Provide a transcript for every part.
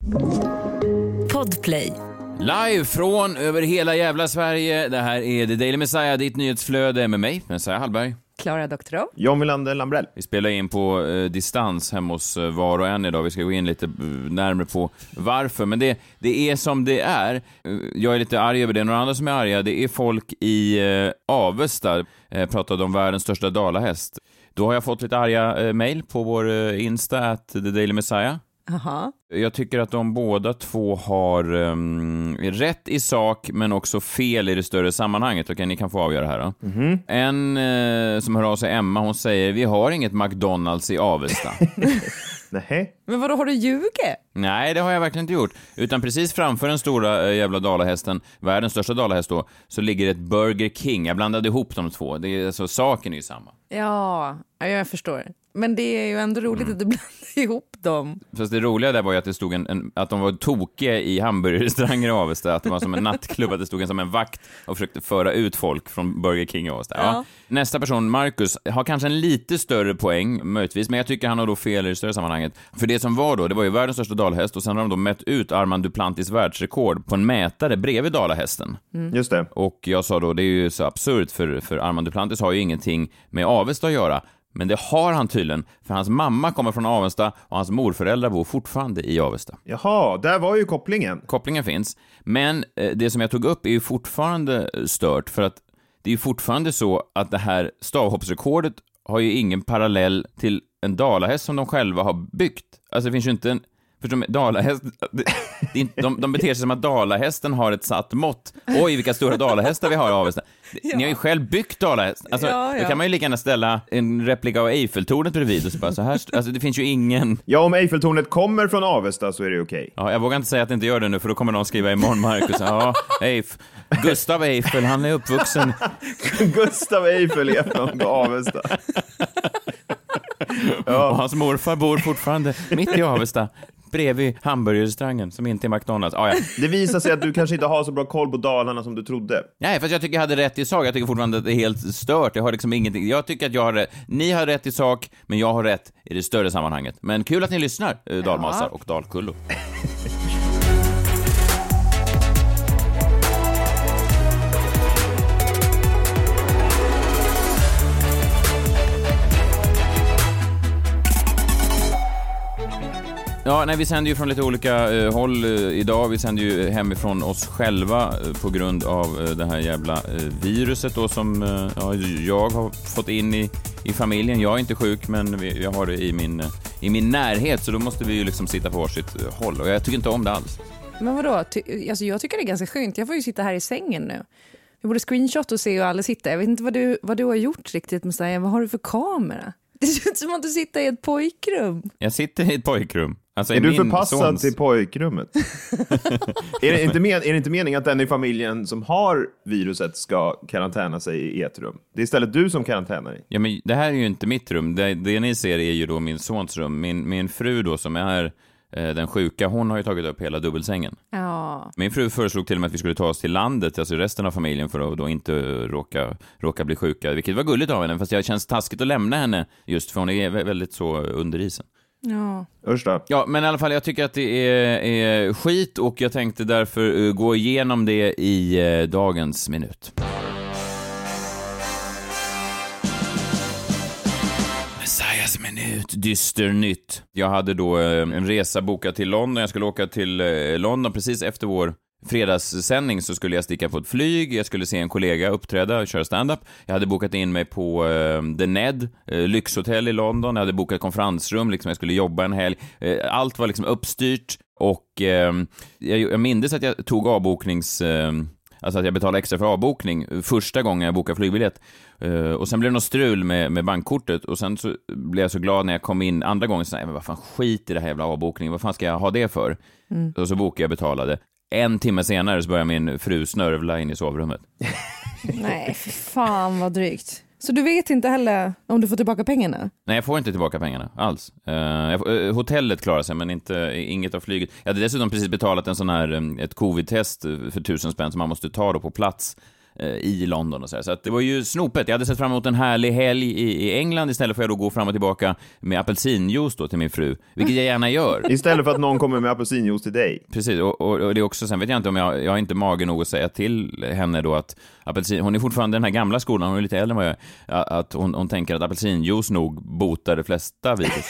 Podplay. Live från över hela jävla Sverige. Det här är The Daily Messiah, ditt nyhetsflöde med mig, Messiah Hallberg. Klara Doktorov. John Wilander Lambrell. Vi spelar in på distans hemma hos var och en idag. Vi ska gå in lite närmare på varför. Men det är som det är. Jag är lite arg över det. Några andra som är arga, det är folk i Avesta. Pratade om världens största dalahäst. Då har jag fått lite arga mejl på vår Insta @The Daily Messiah. Aha. Jag tycker att de båda två har rätt i sak men också fel i det större sammanhanget. Okej, ni kan få avgöra här då. Mm-hmm. En som hör av sig, Emma, hon säger vi har inget McDonalds i Avesta. Nej. Men vadå, har du ljugit? Nej, det har jag verkligen inte gjort. Utan precis framför den stora jävla dalahästen, världens största dalahäst då, så ligger ett Burger King. Jag blandade ihop de två. Det är, alltså, saken är ju samma. Ja, jag förstår. Men det är ju ändå roligt att du blandar ihop dem. Fast det roliga där var ju att det stod att de var tokiga i hamburgerrestauranger i Avesta. Att det var som en nattklubb, att det stod som en vakt och försökte föra ut folk från Burger King i Avesta. Ja. Nästa person, Marcus, har kanske en lite större poäng, möjligtvis. Men jag tycker han har då fel i det större sammanhanget. För det som var då, det var ju världens största dalahäst. Och sen har de då mätt ut Armand Duplantis världsrekord på en mätare bredvid dalahästen. Mm. Just det. Och jag sa då, det är ju så absurt för Armand Duplantis har ju ingenting med Avesta att göra. Men det har han tydligen, för hans mamma kommer från Avesta och hans morföräldrar bor fortfarande i Avesta. Jaha, där var ju kopplingen. Kopplingen finns, men det som jag tog upp är ju fortfarande stört, för att det är ju fortfarande så att det här stavhoppsrekordet har ju ingen parallell till en dalahäst som de själva har byggt. Alltså det finns ju inte en... För dalahäst, de beter sig som att dalahästen har ett satt mått. Oj, vilka stora dalahästar vi har i Avesta. Ni har ju själv byggt dalahäst. Alltså, då kan man ju lika gärna ställa en replika av Eiffeltornet bredvid och så bara så här. Alltså, det finns ju ingen... Ja, om Eiffeltornet kommer från Avesta så är det okej. Ja, jag vågar inte säga att det inte gör det nu, för då kommer någon skriva imorgon, Marcus. Ja, Gustav Eiffel, han är uppvuxen. Gustav Eiffel är från Avesta. Ja. Och hans morfar bor fortfarande mitt i Avesta, bredvid hamburgerrestaurangen som inte är McDonalds. Ja. Det visar sig att du kanske inte har så bra koll på Dalarna som du trodde. Nej, fast jag tycker jag hade rätt i sak. Jag tycker fortfarande att det är helt stört. Jag har liksom ingenting. Jag tycker att jag har rätt. Ni har rätt i sak, men jag har rätt i det större sammanhanget. Men kul att ni lyssnar, dalmasar och dalkullor. Ja, nej, vi sänder ju från lite olika håll idag. Vi sänder ju hemifrån oss själva på grund av det här jävla viruset då som jag har fått in i familjen. Jag är inte sjuk, men jag har det i min närhet, så då måste vi ju liksom sitta på varsitt håll. Och jag tycker inte om det alls. Men vadå? Alltså jag tycker det är ganska skönt. Jag får ju sitta här i sängen nu. Jag borde screenshot och se hur alla sitter. Jag vet inte vad du har gjort riktigt med sig. Vad har du för kamera? Det ser ut som att du sitter i ett pojkrum. Jag sitter i ett pojkrum. Alltså, är du förpassad till pojkrummet? är det inte meningen att den i familjen som har viruset ska karantäna sig i ett rum? Det är istället du som karantänar i. Ja, men det här är ju inte mitt rum. Det ni ser är ju då min sons rum. Min fru då, som är den sjuka, hon har ju tagit upp hela dubbelsängen. Ja. Min fru föreslog till och med att vi skulle ta oss till landet, alltså resten av familjen, för att då inte råka bli sjuka, vilket var gulligt av henne, fast det känns taskigt att lämna henne just för hon är väldigt så under isen. Ja. Usch då. Ja, men i alla fall, jag tycker att det är skit, och jag tänkte därför gå igenom det i dagens minut. Messiahs minut, dyster nytt. Jag hade då en resa bokad till London. Jag skulle åka till London precis efter vår fredagssändning, så skulle jag sticka på ett flyg. Jag skulle se en kollega uppträda och köra stand-up. Jag hade bokat in mig på The Ned, lyxhotell i London. Jag hade bokat konferensrum, liksom jag skulle jobba en helg. Allt var liksom uppstyrt, och jag minns att jag tog alltså att jag betalade extra för avbokning första gången jag bokade flygbiljett. Och sen blev det något strul med bankkortet, och sen så blev jag så glad när jag kom in andra gången, så nej, men vad fan, skit i det här jävla avbokningen, vad fan ska jag ha det för? Och så bokade jag, betalade. 1 timme senare så började min fru snörvla in i sovrummet. Nej, för fan vad drygt. Så du vet inte heller om du får tillbaka pengarna? Nej, jag får inte tillbaka pengarna alls. Hotellet klarar sig, men inget av flyget. Jag hade dessutom precis betalat en sån här, ett covid-test för 1000 spänn som man måste ta då på plats i London och så att det var ju snopet. Jag hade sett fram emot en härlig helg i England, istället för att jag då gå fram och tillbaka med apelsinjuice då till min fru, vilket jag gärna gör. Istället för att någon kommer med apelsinjuice till dig. Precis, och det är också, sen vet jag inte om jag har inte mage nog att säga till henne då att hon är fortfarande den här gamla skolan, hon är lite äldre än vad jag är, att hon tänker att apelsinjuice nog botar de flesta virus.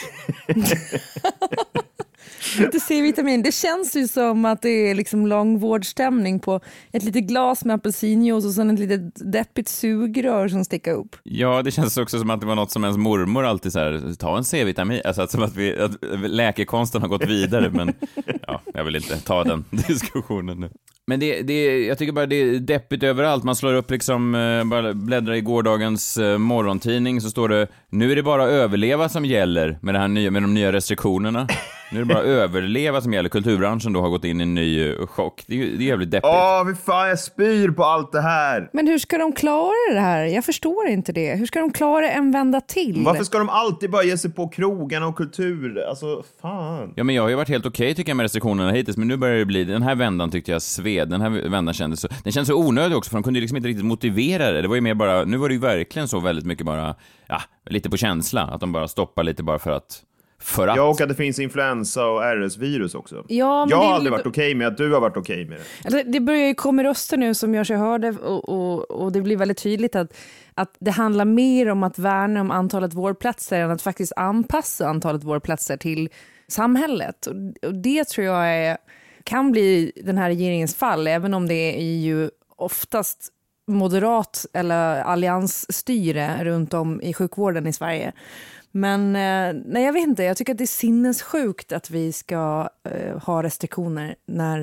Inte C-vitamin. Det känns ju som att det är liksom långvårdsstämning på ett litet glas med apelsinjuice och sen ett litet deppigt sugrör som sticker upp. Ja, det känns också som att det var något som ens mormor alltid så här, ta en C-vitamin. Alltså som att läkekonsten har gått vidare, men ja, jag vill inte ta den diskussionen nu. Men jag tycker bara det är deppigt överallt. Man slår upp liksom, bara bläddrar i gårdagens morgontidning, så står det: nu är det bara överleva som gäller med det här med de nya restriktionerna. Nu är det bara överleva som gäller. Kulturbranschen då har gått in i en ny chock. Det är jävligt deppigt. Fy fan, jag spyr på allt det här. Men hur ska de klara det här? Jag förstår inte det. Hur ska de klara en vända till? Varför ska de alltid bara ge sig på krogarna och kultur? Alltså, fan. Ja, men jag har ju varit helt okej tycker jag med restriktionerna hittills, men nu börjar det bli, den här vändan tyckte jag sved. Den här vändan kändes så onödig också, för de kunde liksom inte riktigt motivera det. Det var ju mer bara, nu var det ju verkligen så väldigt mycket bara, ja, lite på känsla. Att de bara stoppar lite bara för att. Ja, och att det finns influensa och RS-virus också. Ja, men jag har aldrig varit okej med att du har varit okej med det. Alltså, det börjar ju komma röster nu som gör sig hörde och det blir väldigt tydligt att det handlar mer om att värna om antalet vårdplatser än att faktiskt anpassa antalet vårdplatser till samhället. Och det tror jag kan bli den här regeringens fall, även om det är ju oftast moderat eller alliansstyre runt om i sjukvården i Sverige. Men nej, jag vet inte, jag tycker att det är sinnessjukt att vi ska ha restriktioner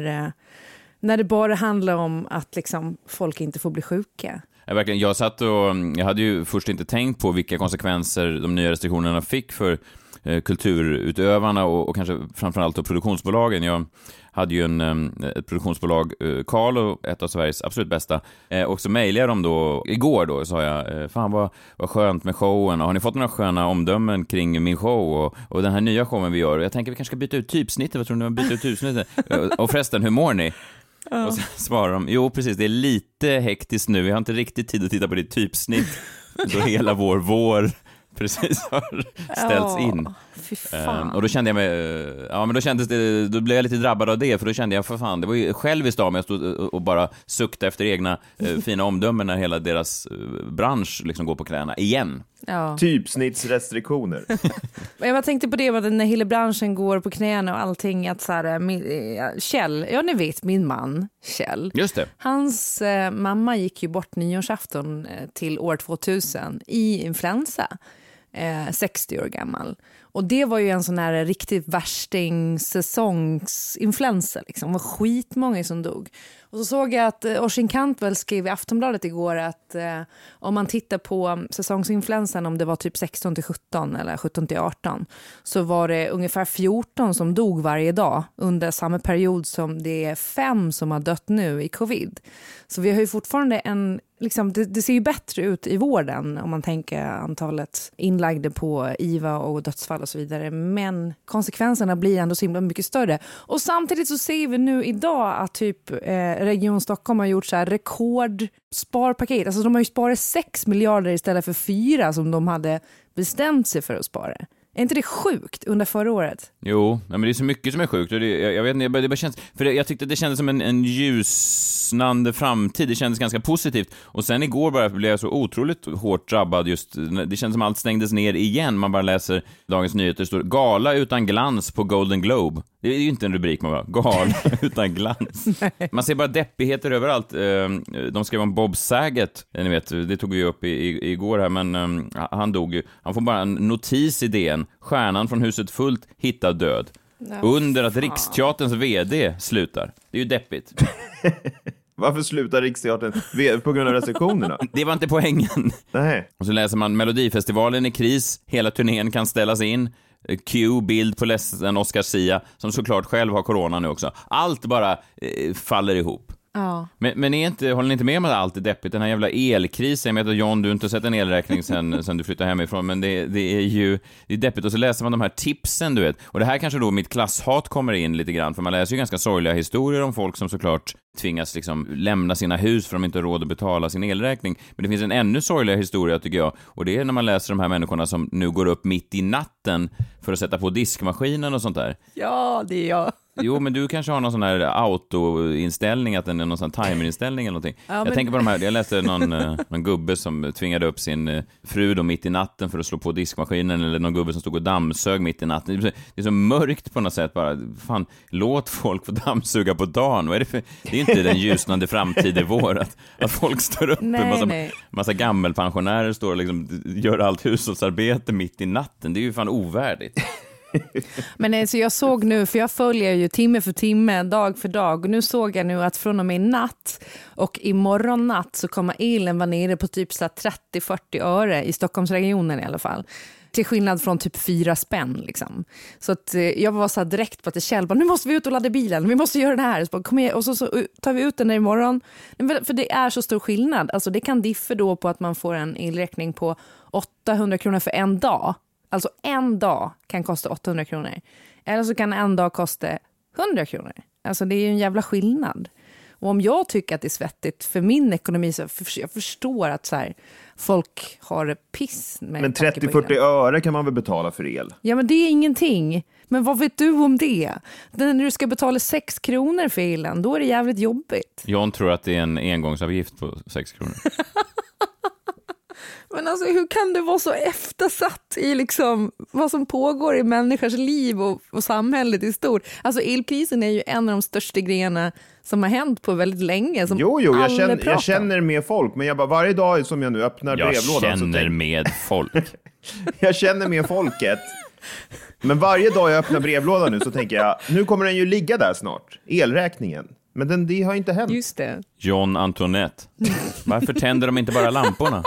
när det bara handlar om att liksom, folk inte får bli sjuka. Ja, verkligen. Jag hade ju först inte tänkt på vilka konsekvenser de nya restriktionerna fick för kulturutövarna och kanske framförallt då produktionsbolagen. Jag hade ju ett produktionsbolag, Carlo, ett av Sveriges absolut bästa, och så mejlade jag dem då igår då, sa jag, fan vad skönt med showen, och har ni fått några sköna omdömen kring min show och den här nya showen vi gör, och jag tänker vi kanske ska byta ut typsnittet, vad tror ni, byta ut typsnittet? Och förresten, hur mår ni? Ja. Och så svarar de, jo precis, det är lite hektiskt nu, jag har inte riktigt tid att titta på ditt typsnitt då hela vår precis har ställts in. Fy fan. Och då kände jag mig, då blev jag lite drabbad av det, för då kände jag, för fan, det var ju själviskt av mig att stå och bara sukta efter egna fina omdömen när hela deras bransch liksom går på knäna igen. Ja. Typsnittsrestriktioner. Jag tänkte på det, när hela branschen går på knäna och allting, att så här, Kjell, ja ni vet min man Kjell. Just det. Hans mamma gick ju bort nyårsafton till år 2000 i influensa, 60 år gammal. Och det var ju en sån här riktigt värsting säsongsinfluensa liksom. Det var skitmånga som dog. Och så såg jag att Orsin Cantwell skrev i Aftonbladet igår att om man tittar på säsongsinfluensan, om det var typ 16-17 eller 17-18, så var det ungefär 14 som dog varje dag under samma period som det är 5 som har dött nu i covid. Så vi har ju fortfarande det ser ju bättre ut i vården om man tänker antalet inlagda på IVA och dödsfall och så vidare. Men konsekvenserna blir ändå så himla mycket större. Och samtidigt så ser vi nu idag att typ Region Stockholm har gjort så här rekordsparpaket. Alltså de har ju sparat 6 miljarder istället för 4 som de hade bestämt sig för att spara. Är inte det sjukt under förra året? Jo, men det är så mycket som är sjukt. Och jag vet inte, det bara känns, för jag tyckte att det kändes som en ljusnande framtid. Det kändes ganska positivt. Och sen igår bara blev jag så otroligt hårt drabbad. Just, det kändes som allt stängdes ner igen. Man bara läser Dagens Nyheter, står gala utan glans på Golden Globe. Det är ju inte en rubrik, man bara, gala utan glans. Man ser bara deppigheter överallt. De skrev om Bob Saget, ni vet, det tog vi upp igår här, men han dog ju. Han får bara en notis i DN. Stjärnan från Huset Fullt hittad död. Under att Riksteaterns vd slutar. Det är ju deppigt. Varför slutar Riksteatern? På grund av restriktionerna? Det var inte poängen. Nej. Och så läser man Melodifestivalen i kris. Hela turnén kan ställas in. Bild på ledsen Oscar Sia, som såklart själv har corona nu också. Allt bara faller ihop. Ja. Men håller ni inte med om att allt är deppigt? Den här jävla elkrisen, jag vet att John, du har inte sett en elräkning sen du flyttade hemifrån, men det är ju det är deppigt. Och så läser man de här tipsen, du vet. Och det här kanske då mitt klasshat kommer in lite grann, för man läser ju ganska sorgliga historier om folk som såklart tvingas liksom lämna sina hus för att de inte har råd att betala sin elräkning. Men det finns en ännu sorgligare historia, tycker jag, och det är när man läser de här människorna som nu går upp mitt i natten för att sätta på diskmaskinen och sånt där. Ja, det är jag. Jo, men du kanske har någon sån här autoinställning, att den är någon sån timerinställning eller någonting. Ja, jag tänker på de här, jag läste någon gubbe som tvingade upp sin fru då mitt i natten för att slå på diskmaskinen, eller någon gubbe som stod och dammsög mitt i natten. Det är så mörkt på något sätt bara. Fan, låt folk få dammsuga på dagen. Vad är det för? Det är inte den ljusnande framtid i vår att folk står upp, massa gammelpensionärer står och liksom gör allt hushållsarbete mitt i natten. Det är ju fan ovärdigt. Men alltså jag såg nu, för jag följer ju timme för timme, dag för dag, och nu såg jag nu att från och med natt och imorgon natt så kommer elen vara nere på typ 30-40 öre i Stockholmsregionen i alla fall. Till skillnad från typ 4 spänn liksom. Så att jag var så här direkt på att det källbar, nu måste vi ut och ladda bilen, vi måste göra det här. Så kom igen, och så tar vi ut den där imorgon. För det är så stor skillnad. Alltså det kan diffa då på att man får en elräkning på 800 kronor för en dag. Alltså en dag kan kosta 800 kronor. Eller så kan en dag kosta 100 kronor. Alltså det är ju en jävla skillnad. Och om jag tycker att det är svettigt för min ekonomi, så jag förstår att så här, folk har det piss. Men 30-40 öre kan man väl betala för el? Ja, men det är ingenting. Men vad vet du om det? När du ska betala 6 kronor för elen, då är det jävligt jobbigt. John tror att det är en engångsavgift på 6 kronor. Men alltså, hur kan det vara så eftersatt i liksom vad som pågår i människors liv och samhället i stort? Alltså elkrisen är ju en av de största grejerna som har hänt på väldigt länge. Som jag känner med folk, men jag bara, varje dag som jag nu öppnar brevlådan jag känner med folk. Jag känner med folket. Men varje dag jag öppnar brevlådan nu så tänker jag, nu kommer den ju ligga där snart. Elräkningen. Men det har inte hänt. Just det. John Antoinette. Varför tänder de inte bara lamporna?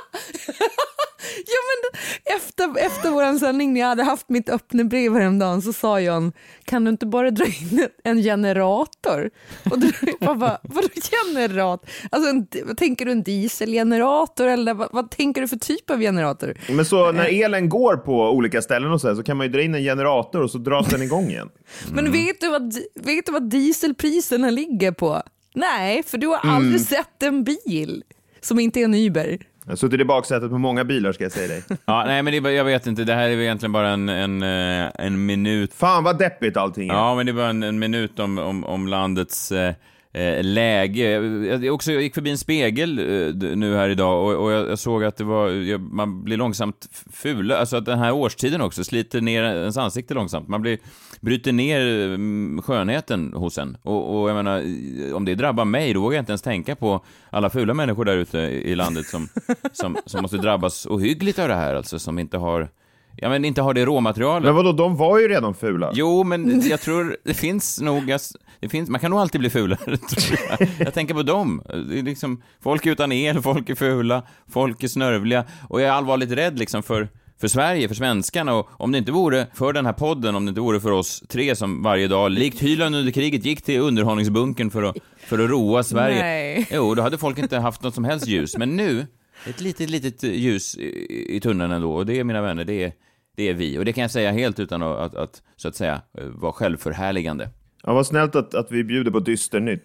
Ja, men efter våran sändning, när jag hade haft mitt öppna brev häromdagen, så sa John, kan du inte bara dra in en generator? Och du bara, vadå generator? Alltså, tänker du en dieselgenerator, eller vad tänker du för typ av generator? Men så när elen går på olika ställen och så kan man ju dra in en generator och så dras den igång igen. Men vet du vad dieselpriserna ligger på? Nej, för du har aldrig sett en bil som inte är en Uber. Jag har suttit i baksätet på många bilar, ska jag säga dig. Ja, nej, men jag vet inte. Det här är egentligen bara en minut. Fan vad deppigt allting är. Ja, men det är bara en minut om landets läge. Jag gick förbi en spegel nu här idag och jag såg att det var, man blir långsamt ful. Alltså att den här årstiden också sliter ner ens ansikte långsamt. Man bryter ner skönheten hos en. Och jag menar, om det drabbar mig, då vågar jag inte ens tänka på alla fula människor där ute i landet som måste drabbas ohyggligt av det här, alltså, som inte har det råmaterialet. Men vadå, de var ju redan fula. Jo, men jag tror det finns nog, man kan nog alltid bli fulare, tror jag tänker på dem. Det är liksom, folk utan el, folk är fula, folk är snörvliga, och jag är allvarligt rädd liksom för Sverige, för svenskarna. Och om det inte vore för den här podden, om det inte vore för oss tre som varje dag, likt Hyland under kriget, gick till underhållningsbunkern för att roa Sverige. Nej. Jo, då hade folk inte haft något som helst ljus. Men nu, ett litet ljus i tunneln ändå, och det är, mina vänner, det är vi. Och det kan jag säga helt utan att så att säga vara självförhärligande. Ja, vad snällt att vi bjuder på dysternytt.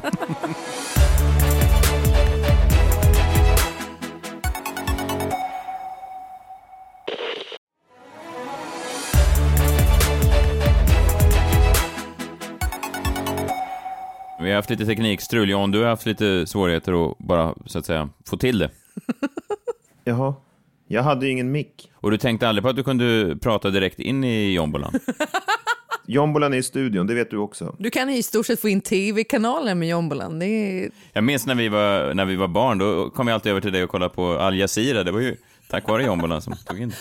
Vi har haft lite teknikstrul, John. Du har haft lite svårigheter att bara, så att säga, få till det. Jaha, jag hade ju ingen mick. Och du tänkte aldrig på att du kunde prata direkt in i jombolan? Jombolan är i studion, det vet du också. Du kan i stort sett få in tv-kanalen med jombolan. Jag minns när vi var barn, då kom jag alltid över till dig och kollade på Al Jazeera. Det var ju tack vare jombolan som tog in det.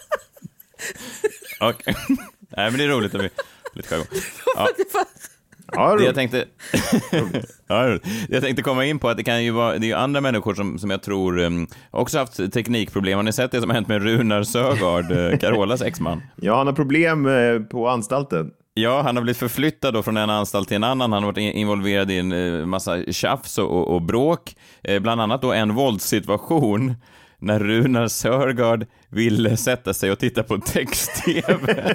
Okej. Nej, men det är roligt att vi lite skärgång. Ja. Ja, Det jag tänkte komma in på att det kan ju vara, det är ju andra människor som jag tror också haft teknikproblem. Har ni sett det som har hänt med Runar Sögaard, Carolas exman? Ja, han har problem på anstalten. Ja, han har blivit förflyttad då från en anstalt till en annan. Han har varit involverad i en massa tjafs och bråk. Bland annat då en våldssituation när Runar Sögaard ville sätta sig och titta på text-tv.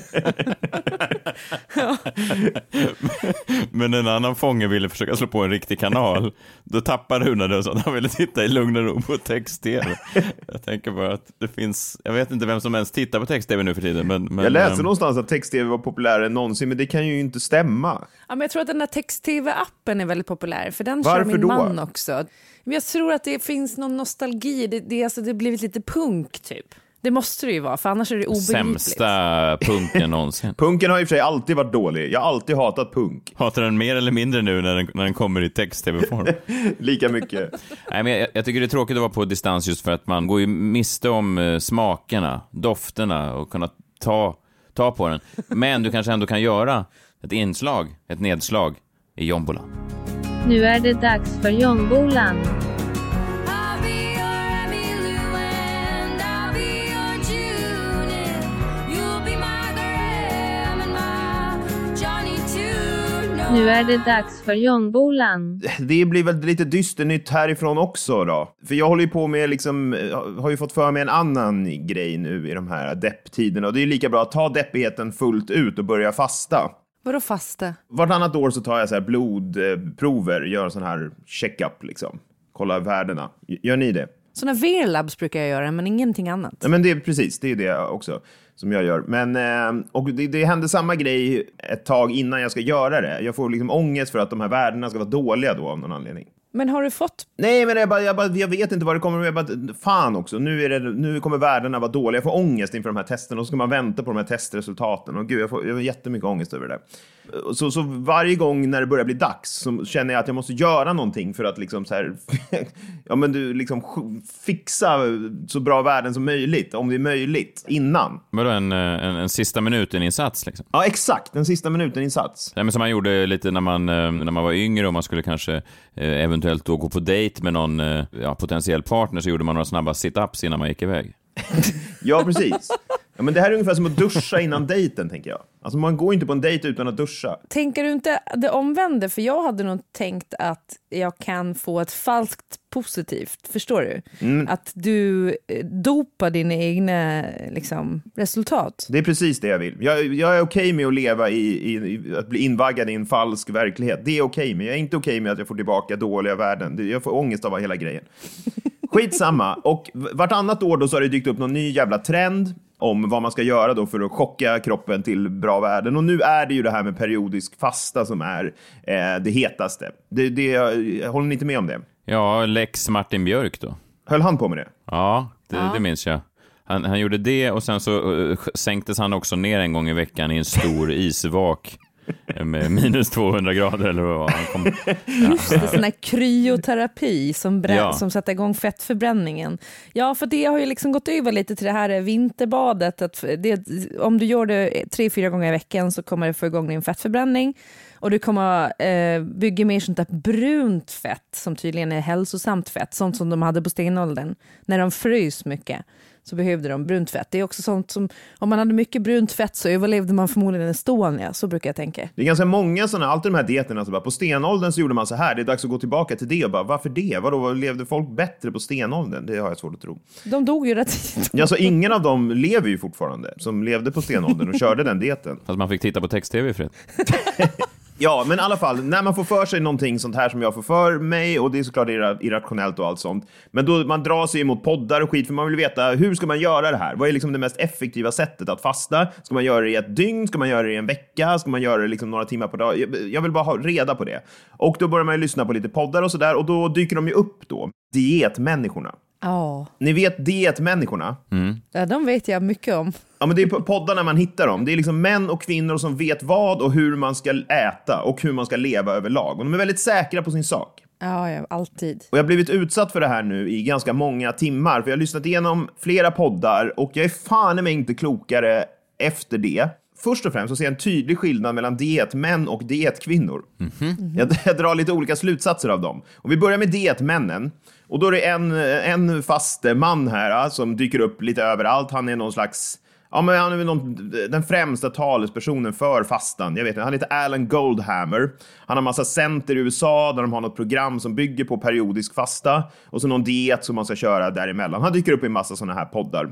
Men en annan fånge ville försöka slå på en riktig kanal. Då tappade Runar det och så att han ville titta i lugn och ro på text-tv. Jag tänker bara att det finns... Jag vet inte vem som ens tittar på text-tv nu för tiden. Men jag läste någonstans att text-tv var populärare än någonsin, men det kan ju inte stämma. Ja, men jag tror att den här text-tv-appen är väldigt populär. För den Varför kör min då? man också. Men jag tror att det finns någon nostalgi. Det har blivit lite punk typ. Det måste det ju vara, för annars är det obegripligt. Sämsta punken någonsin. Punken har i och för sig alltid varit dålig. Jag har alltid hatat punk. Hatar den mer eller mindre nu när den kommer i text-tv-form? Lika mycket. Nej, men jag tycker det är tråkigt att vara på distans just för att man går ju miste om smakerna, dofterna och kunna ta på den. Men du kanske ändå kan göra ett nedslag i Jombolan. Nu är det dags för Jombolan. Nu är det dags för Jombolan. Det blir väl lite dysternytt härifrån också då. För jag håller ju på med har ju fått för mig en annan grej nu i de här depptiderna. Och det är lika bra att ta deppigheten fullt ut och börja fasta. Vadå fasta? Vartannat år så tar jag så här blodprover, gör en sån här check-up liksom. Kolla värdena. Gör ni det? Såna Verlabs brukar jag göra, men ingenting annat. Ja, men det är precis, det är det också som jag gör. Men och det hände samma grej ett tag innan jag ska göra det. Jag får liksom ångest för att de här värdena ska vara dåliga då av någon anledning. Men har du fått... Nej, men jag vet inte vad det kommer. Jag bara, fan också, nu kommer värdena vara dåliga. Jag får ångest inför de här testerna. Och så ska man vänta på de här testresultaten. Och gud, jag får jättemycket ångest över det. Så varje gång när det börjar bli dags så känner jag att jag måste göra någonting för att liksom så här, ja men du liksom fixa så bra värden som möjligt, om det är möjligt, innan. Vadå, en sista minuten-insats liksom? Ja, exakt, en sista minuten-insats. Ja, men som man gjorde lite när man var yngre och man skulle kanske eventuellt då gå på dejt med någon potentiell partner, så gjorde man några snabba sit-ups innan man gick iväg. Ja, precis. Ja, men det här är ungefär som att duscha innan dejten, tänker jag. Alltså man går inte på en dejt utan att duscha. Tänker du inte det omvände? För jag hade nog tänkt att jag kan få ett falskt positivt, förstår du? Att du dopar dina egna liksom, resultat. Det är precis det jag vill. Jag är okej med att leva i att bli invaggad i en falsk verklighet. Det är okej, men jag är inte okej med att jag får tillbaka dåliga värden. Jag får ångest av hela grejen. Skitsamma. Och vartannat år då så har det dykt upp någon ny jävla trend om vad man ska göra då för att chocka kroppen till bra värden. Och nu är det ju det här med periodisk fasta som är det hetaste. Håller ni inte med om det? Ja, Lex Martin Björk då. Höll han på med det? Ja, det minns jag. Han gjorde det och sen så sänktes han också ner en gång i veckan i en stor isvak. Med minus 200 grader eller vad han kom. Just det, sån här kryoterapi som sätter igång fettförbränningen. Ja, för det har ju liksom gått över lite till det här vinterbadet. Att om du gör det 3-4 gånger i veckan så kommer det få igång din fettförbränning. Och du kommer bygga mer sånt där brunt fett som tydligen är hälsosamt fett. Sånt som de hade på stenåldern. När de frös mycket så behövde de brunt fett. Det är också sånt som, om man hade mycket brunt fett så överlevde man förmodligen Estonia, så brukar jag tänka. Det är ganska många sådana, alltid de här dieterna, så bara, på stenåldern så gjorde man så här, det är dags att gå tillbaka till det och bara, varför det? Vadå, levde folk bättre på stenåldern? Det har jag svårt att tro. De dog ju rätt tidigt. Ja, så ingen av dem lever ju fortfarande som levde på stenåldern och körde den dieten. Fast man fick titta på text-tv i fred. Ja, men i alla fall, när man får för sig någonting sånt här som jag får för mig, och det är såklart irrationellt och allt sånt, men då man drar sig emot poddar och skit, för man vill veta, hur ska man göra det här? Vad är liksom det mest effektiva sättet att fasta? Ska man göra det i ett dygn? Ska man göra det i en vecka? Ska man göra det liksom några timmar per dag? Jag vill bara ha reda på det. Och då börjar man ju lyssna på lite poddar och sådär, och då dyker de ju upp då. Dietmänniskorna. Ja. Ni vet dietmänniskorna? Ja, de vet jag mycket om. Ja, men det är på poddarna man hittar dem. Det är liksom män och kvinnor som vet vad och hur man ska äta och hur man ska leva överlag. Och de är väldigt säkra på sin sak. Ja, alltid. Och jag har blivit utsatt för det här nu i ganska många timmar. För jag har lyssnat igenom flera poddar och jag är fan med inte klokare efter det. först och främst så ser jag en tydlig skillnad mellan dietmän och dietkvinnor. Jag drar lite olika slutsatser av dem. Om vi börjar med dietmännen. Och då är det en fast man här som dyker upp lite överallt. Han är någon slags... Ja, men han är väl den främsta talespersonen för fastan. Jag vet inte, han heter Alan Goldhammer. Han har massa center i USA där de har något program som bygger på periodisk fasta. Och så någon diet som man ska köra däremellan. Han dyker upp i en massa sådana här poddar.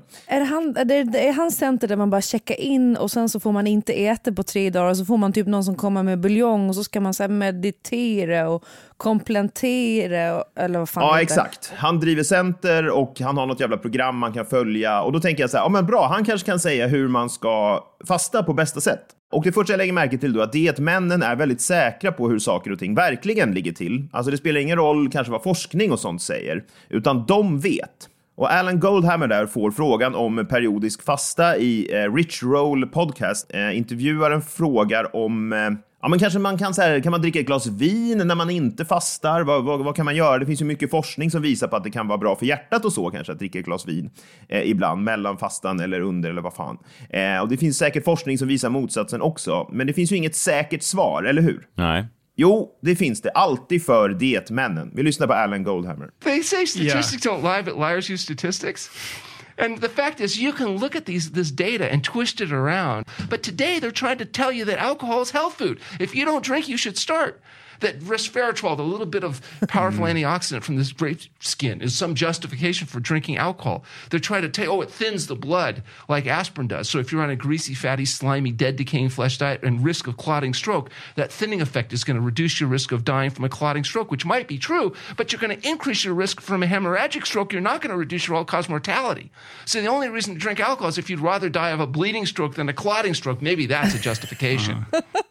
Är han center där man bara checkar in och sen så får man inte äta på 3 dagar. Och så får man typ någon som kommer med buljong och så ska man så här meditera och komplementera eller vad fan. Ja, exakt. Han driver center och han har något jävla program man kan följa. Och då tänker jag så här, ja men bra, han kanske kan säga hur man ska fasta på bästa sätt. Och det första jag lägger märke till då att dietmännen är väldigt säkra på hur saker och ting verkligen ligger till. Alltså det spelar ingen roll kanske vad forskning och sånt säger, utan de vet. Och Alan Goldhammer där får frågan om periodisk fasta i Rich Roll podcast. Intervjuaren frågar om... Ja, men kanske man kan, så här, kan man dricka ett glas vin när man inte fastar? Vad kan man göra? Det finns ju mycket forskning som visar på att det kan vara bra för hjärtat och så kanske att dricka ett glas vin ibland mellan fastan eller under eller vad fan. Och det finns säkert forskning som visar motsatsen också. Men det finns ju inget säkert svar, eller hur? Nej. Jo, det finns det alltid för dietmännen. Vi lyssnar på Alan Goldhammer. They say statistics don't lie, but liars use statistics. And the fact is, you can look at this data and twist it around. But today they're trying to tell you that alcohol is health food. If you don't drink, you should start. That resveratrol, the little bit of powerful antioxidant from this grape skin, is some justification for drinking alcohol. They're trying to tell, it thins the blood like aspirin does. So if you're on a greasy, fatty, slimy, dead, decaying flesh diet and risk of clotting stroke, that thinning effect is going to reduce your risk of dying from a clotting stroke, which might be true, but you're going to increase your risk from a hemorrhagic stroke. You're not going to reduce your all-cause mortality. So the only reason to drink alcohol is if you'd rather die of a bleeding stroke than a clotting stroke. Maybe that's a justification.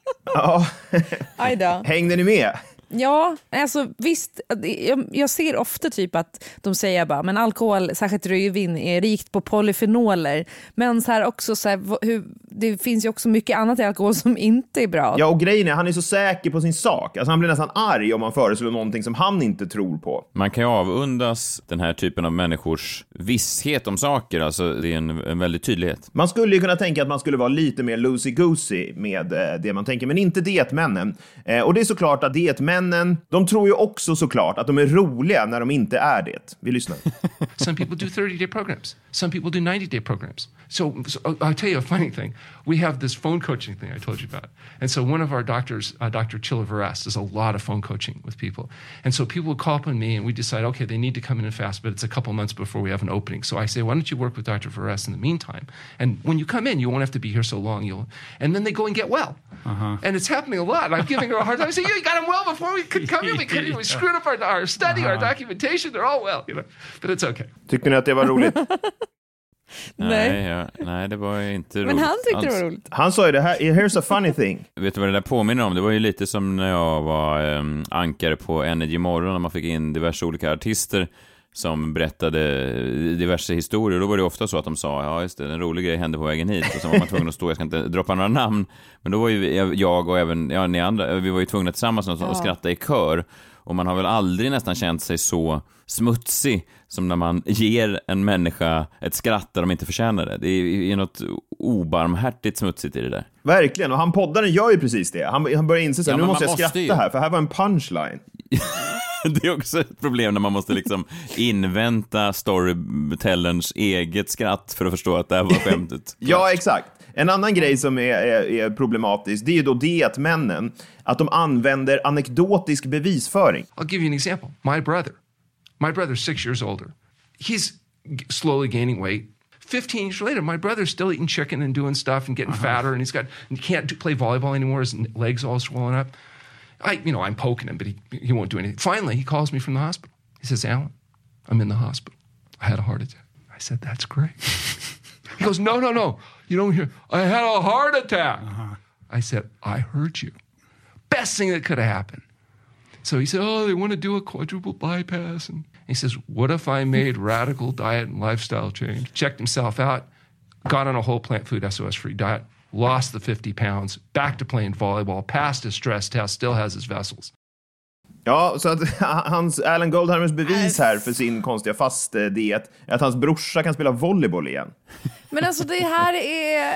Ja, Ajda. hängde ni med? Ja, alltså visst, jag ser ofta typ att de säger bara, men alkohol, särskilt rödvin, är rikt på polyfenoler. Men så här också, så här, det finns ju också mycket annat i alkohol som inte är bra. Ja, och grejen är, han är så säker på sin sak. Alltså han blir nästan arg om man föreslår någonting som han inte tror på. Man kan ju avundas den här typen av människors visshet om saker. Alltså det är en väldig tydlighet. Man skulle ju kunna tänka att man skulle vara lite mer loosey-goosey med det man tänker, men inte dietmännen. Och det är såklart att dietmännen, de tror ju också såklart att de är roliga när de inte är det. Vi lyssnar. Some people do 30-day programs. Some people do 90-day programs. So I'll tell you a funny thing. We have this phone coaching thing I told you about. And so one of our doctors, Dr. Chilaveras, does a lot of phone coaching with people. And so people would call up on me and we decide, okay, they need to come in and fast, but it's a couple months before we have an opening. So I say, why don't you work with Dr. Veras in the meantime? And when you come in, you won't have to be here so long. And then they go and get well. And it's happening a lot. I'm giving her a hard time. I say, you got him well before we could come in. We screwed up our study, our documentation. They're all well, but it's okay. Tyckte ni att det var roligt? Nej, det var inte roligt. Men han tyckte det var roligt. Han sa ju det här, here's a funny thing. Vet du vad det där påminner om? Det var ju lite som när jag var ankare på Energy Morgon och man fick in diverse olika artister som berättade diverse historier. Då var det ofta så att de sa, ja just det, en rolig grej hände på vägen hit. Och så var man tvungen att stå, jag ska inte droppa några namn. Men då var ju jag och även ni andra, vi var ju tvungna tillsammans och skratta i kör. Och man har väl aldrig nästan känt sig så smutsig som när man ger en människa ett skratt där de inte förtjänar det. Det är något obarmhärtigt smutsigt i det där. Verkligen, och han poddaren gör ju precis det. Han börjar inse så här, nu måste jag skratta ju här, för här var en punchline. Det är också ett problem när man måste liksom invänta storytellerns eget skratt för att förstå att det här var skämtet. Ja, exakt. En annan grej som är problematisk, det är ju då dietmännen, att de använder anekdotisk bevisföring. I'll give you an example. My brother's 6 years older. He's slowly gaining weight. 15 years later, my brother's still eating chicken and doing stuff and getting fatter, and he can't play volleyball anymore. His legs all swollen up. I'm poking him, but he won't do anything. Finally, he calls me from the hospital. He says, Alan, I'm in the hospital. I had a heart attack. I said, that's great. He goes, no. You don't hear. I had a heart attack. I said, I heard you. Best thing that could have happened. So he said, they want to do a quadruple bypass. And he says, what if I made radical diet and lifestyle change? Checked himself out, got on a whole plant food SOS-free diet, lost the 50 pounds, back to playing volleyball, passed his stress test, still has his vessels. Ja, så att Alan Goldhammers bevis här för sin konstiga fastdiet är att hans brorsa kan spela volleyboll igen. Men alltså det här är...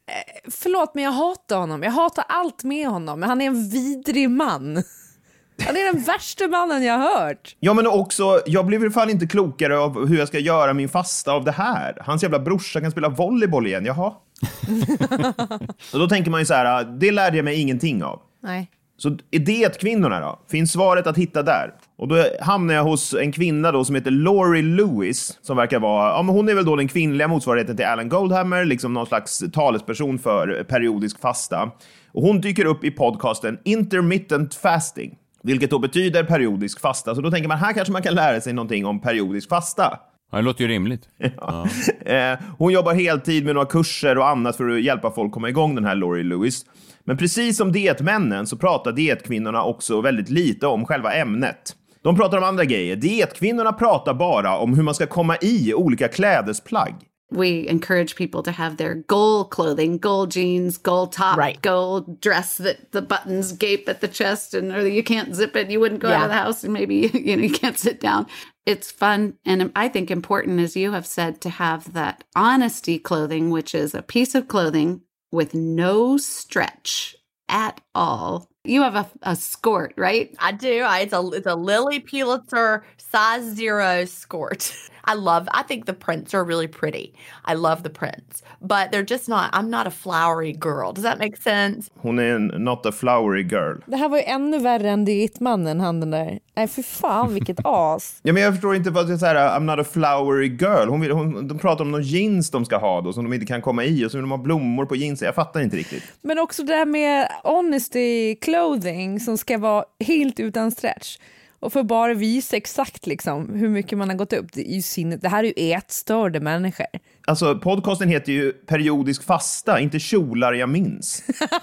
Förlåt, men jag hatar honom. Jag hatar allt med honom. Men han är en vidrig man. Han är den värsta mannen jag har hört. Ja, men också, jag blev i alla fall inte klokare av hur jag ska göra min fasta av det här. Hans jävla brorsa kan spela volleyboll igen, jaha. Och då tänker man ju så här, det lärde jag mig ingenting av. Nej. Så idétkvinnorna då? Finns svaret att hitta där? Och då hamnar jag hos en kvinna då som heter Laurie Lewis, som verkar vara, ja men hon är väl då den kvinnliga motsvarigheten till Alan Goldhammer, liksom någon slags talesperson för periodisk fasta. Och hon dyker upp i podcasten Intermittent Fasting, vilket då betyder periodisk fasta. Så då tänker man, här kanske man kan lära sig någonting om periodisk fasta. Ja, det låter ju rimligt. Ja. Hon jobbar heltid med några kurser och annat för att hjälpa folk komma igång, den här Laurie Lewis. Men precis som dietmännen så pratar dietkvinnorna också väldigt lite om själva ämnet. De pratar om andra grejer. Dietkvinnorna pratar bara om hur man ska komma i olika klädesplagg. We encourage people to have their goal clothing, goal jeans, goal top, right. goal dress that the buttons gape at the chest and or you can't zip it, you wouldn't go out of the house and maybe you can't sit down. It's fun and I think important, as you have said, to have that honesty clothing, which is a piece of clothing with no stretch at all. You have a skort, right? I do. It's a Lily Pulitzer size 0 skort. I think the prints are really pretty. I love the prints. But they're just not, I'm not a flowery girl. Does that make sense? Hon är not a flowery girl. Det här var ju ännu värre än dietmannen, han den där. Nej, för fan, vilket as. Ja, men jag förstår inte vad det är så här, I'm not a flowery girl. De pratar om någon jeans de ska ha då, som de inte kan komma i. Och så vill de ha blommor på jeans. Jag fattar inte riktigt. Men också det här med honesty clothing som ska vara helt utan stretch. Och för bara visa exakt liksom hur mycket man har gått upp. Det här är ju ätstörda människor. Alltså, podcasten heter ju periodisk fasta, inte kjolar jag minns.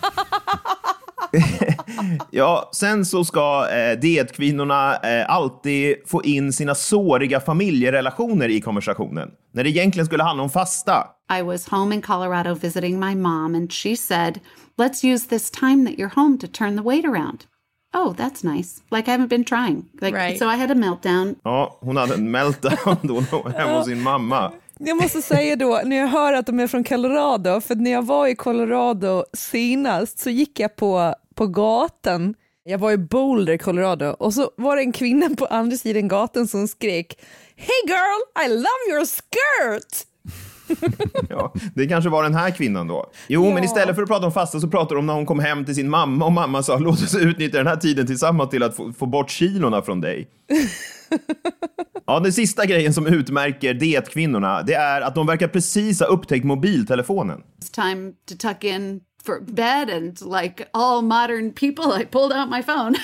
Ja, sen så ska dietkvinnorna alltid få in sina såriga familjerelationer i konversationen. När det egentligen skulle handla om fasta. I was home in Colorado visiting my mom and she said, let's use this time that you're home to turn the weight around. Oh, that's nice. Like I haven't been trying. Like, right. So I had a meltdown. Ja, hon hade en meltdown då hemma hos sin mamma. Jag måste säga då, när jag hör att de är från Colorado, för när jag var i Colorado senast så gick jag på gatan. Jag var i Boulder, Colorado, och så var det en kvinna på andra sidan gatan som skrek, "Hey girl, I love your skirt!" Ja, det kanske var den här kvinnan då. Jo, ja. Men istället för att prata om fasta så pratar de om när hon kom hem till sin mamma och mamma sa, låt oss utnyttja den här tiden tillsammans till att få bort kilorna från dig. Ja, den sista grejen som utmärker dietkvinnorna, det är att de verkar precis ha upptäckt mobiltelefonen. It's time to tuck in for bed and like all modern people, I pulled out my phone.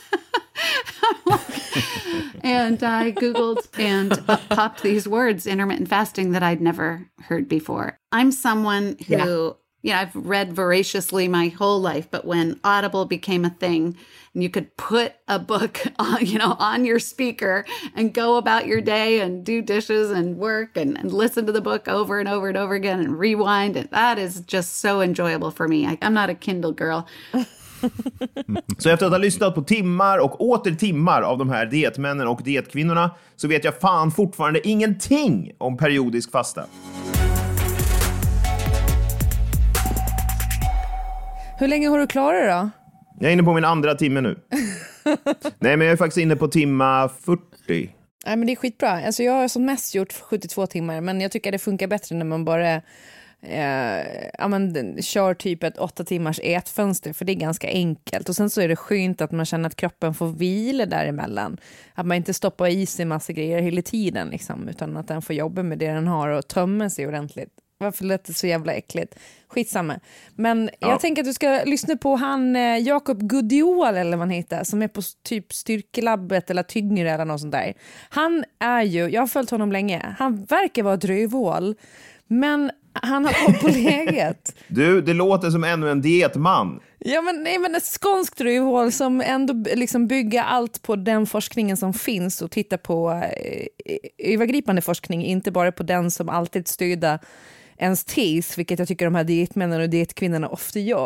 And I Googled and popped these words, intermittent fasting, that I'd never heard before. I'm someone who, I've read voraciously my whole life, but when Audible became a thing and you could put a book on, on your speaker and go about your day and do dishes and work and listen to the book over and over and over again and rewind, and that is just so enjoyable for me. I'm not a Kindle girl. Så efter att ha lyssnat på timmar och åter timmar av de här dietmännen och dietkvinnorna så vet jag fan fortfarande ingenting om periodisk fasta. Hur länge har du klarat det då? Jag är inne på min andra timme nu. Nej, men jag är faktiskt inne på timma 40. Nej, men det är skitbra. Alltså jag har som mest gjort 72 timmar, men jag tycker det funkar bättre när man bara kör typ ett 8 timmars ätfönster, för det är ganska enkelt. Och sen så är det skönt att man känner att kroppen får vila däremellan. Att man inte stoppar i sig massa grejer hela tiden liksom, utan att den får jobba med det den har och tömma sig ordentligt. Varför lät det så jävla äckligt? Skitsamma. Men jag tänker att du ska lyssna på han Jakob Gudiol eller vad han heter, som är på typ Styrkelabbet eller Tyngre eller något sånt där. Han är ju, jag har följt honom länge, han verkar vara ett rövhål, men han har koll på läget. Du, det låter som ännu en dietman. Ja, men ett skånskt rövhål som ändå liksom bygger allt på den forskningen som finns och tittar på övergripande forskning, inte bara på den som alltid stöder ens tes, vilket jag tycker de här dietmännen och dietkvinnorna ofta gör.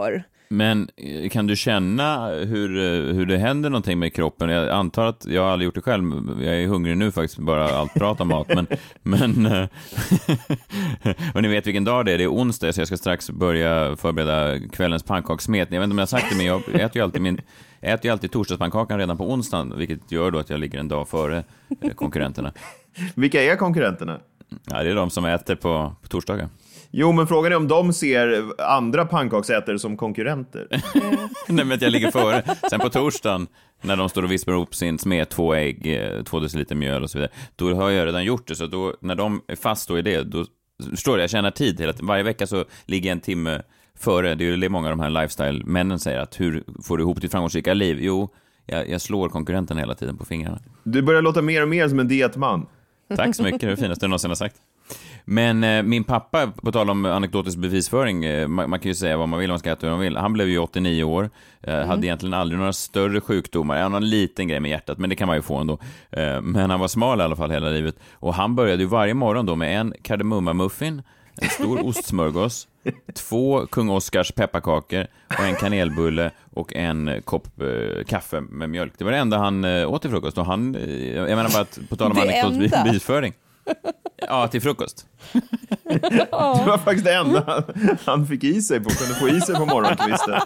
Men kan du känna hur det händer någonting med kroppen? Jag antar att jag har aldrig gjort det själv. Jag är hungrig nu faktiskt, bara allt prat om mat. Men och ni vet vilken dag det är. Det är onsdag, så jag ska strax börja förbereda kvällens pannkakssmet. Jag vet inte om jag har sagt det, men jag äter ju alltid torsdagspannkakan redan på onsdagen, vilket gör då att jag ligger en dag före konkurrenterna. Vilka är konkurrenterna? Ja, det är de som äter på torsdagar. Jo, men frågan är om de ser andra pannkaksätare som konkurrenter. Nej, men att jag ligger före. Sen på torsdagen, när de står och vispar ihop sin smet, 2 ägg, 2 deciliter mjöl och så vidare, då har jag redan gjort det. Så då, när de är fast då i det, då förstår jag tjänar tid hela tiden. Varje vecka så ligger jag en timme före. Det är ju många av de här lifestyle-männen säger att hur får du ihop ditt framgångsrika liv? Jo, jag slår konkurrenten hela tiden på fingrarna. Du börjar låta mer och mer som en dietman. Tack så mycket, det är det finaste jag någonsin har sagt. Men min pappa, på tal om anekdotisk bevisföring, man kan ju säga vad man vill, man ska äta hur man vill. Han blev ju 89 år, hade egentligen aldrig några större sjukdomar. Han har en liten grej med hjärtat, men det kan man ju få ändå. Men han var smal i alla fall hela livet. Och han började ju varje morgon då med en kardemummamuffin, en stor ostsmörgås, 2 kung Oscars pepparkakor och en kanelbulle och en kopp kaffe med mjölk. Det var det enda han åt till frukost. Och han, jag menar bara att på tal om anekdotisk bevisföring. Ja, till frukost. Det var faktiskt det enda han fick i sig på, kunde få i sig på morgonkvisten.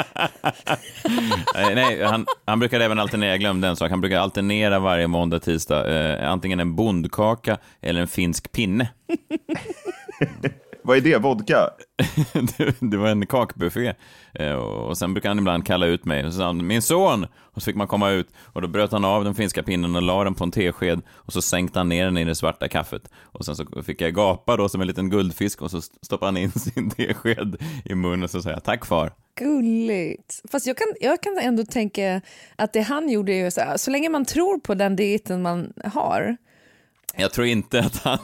Nej, han brukade även alternera, jag glömde en sak. Han brukade alternera varje måndag, tisdag, antingen en bondkaka eller en finsk pinne. Vad är det? Vodka? Det var en kakbuffé. Och sen brukade han ibland kalla ut mig. Och så sa han, min son! Och så fick man komma ut. Och då bröt han av den finska pinnen och la den på en tesked. Och så sänkte han ner den i det svarta kaffet. Och sen så fick jag gapa då som en liten guldfisk. Och så stoppade han in sin tesked i munnen och så sa jag, tack far. Gulligt. Fast jag kan ändå tänka att det han gjorde är så länge man tror på den dieten man har. Jag tror inte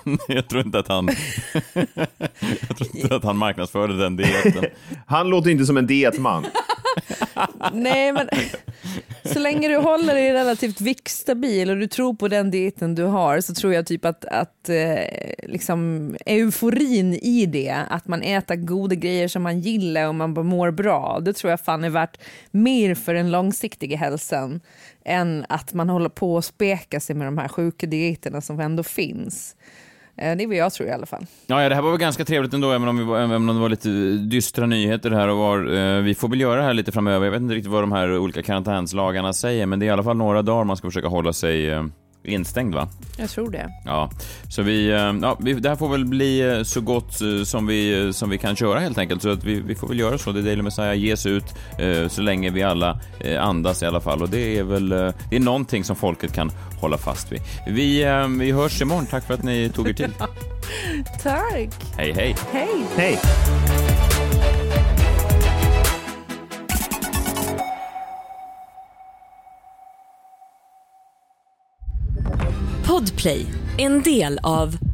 att han marknadsförde den dieten. Han låter inte som en dietman. Nej, men så länge du håller dig relativt viktstabil och du tror på den dieten du har, så tror jag typ att liksom euforin i det, att man äter goda grejer som man gillar och man bara mår bra, det tror jag fan är värt mer för den långsiktiga hälsan än att man håller på att speka sig med de här sjuka dieterna som ändå finns. Det är vad jag tror i alla fall. Ja, det här var väl ganska trevligt ändå, även om det var lite dystra nyheter här och var. Vi får väl göra det här lite framöver. Jag vet inte riktigt vad de här olika karantänslagarna säger, men det är i alla fall några dagar man ska försöka hålla sig instängd, va? Jag tror det. Ja, så det här får väl bli så gott som vi kan köra helt enkelt. Så att vi får väl göra så. Det Daily Messiah ges ut så länge vi alla andas i alla fall. Och det är väl det är någonting som folket kan hålla fast vid. Vi hörs imorgon. Tack för att ni tog er tid. Tack. Hej, hej. Hej. Hej. Podplay, en del av